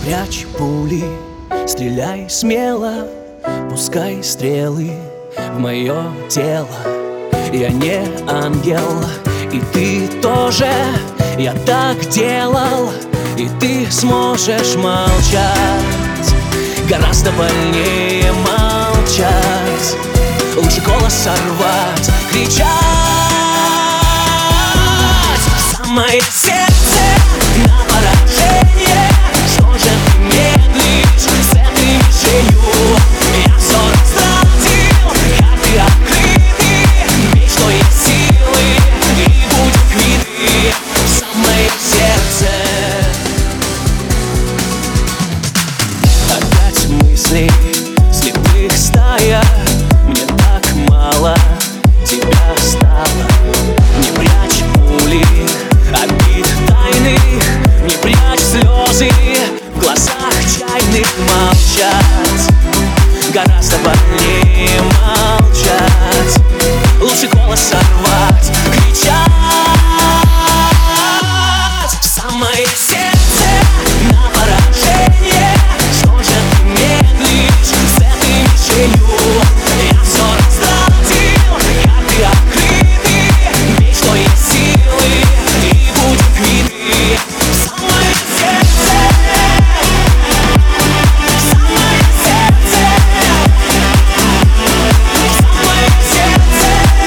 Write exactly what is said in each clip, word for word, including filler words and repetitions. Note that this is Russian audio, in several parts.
прячь пули, стреляй смело, пускай стрелы в мое тело. Я не ангел, и ты тоже. Я так делал, и ты сможешь молчать. Гораздо больнее молчать. Лучше голос сорвать, кричать в самое сердце на поражение. Что же ты медлишь с этой мишенью? Я все растратил, карты открыты. Бей, что есть силы, и будем квиты. В самое сердце. Опять мысли слепых стая. Мне так мало тебя стало. Не прячь пули обид тайных, не прячь слезы в глазах чайных. Молчать гораздо больнее молчать. Лучше голос сорвать, кричать в самое сердце на поражение. Что же ты медлишь с этой мишенью? Я все растратил, карты открыты. Бей, что есть силы, и будем квиты. В самое сердце, в самое сердце, в самое сердце.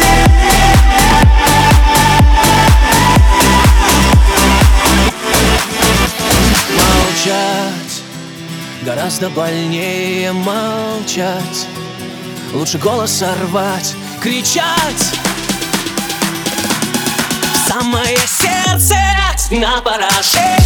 Молчать гораздо больнее молчать. Лучше голос сорвать, кричать в самое сердце на поражение.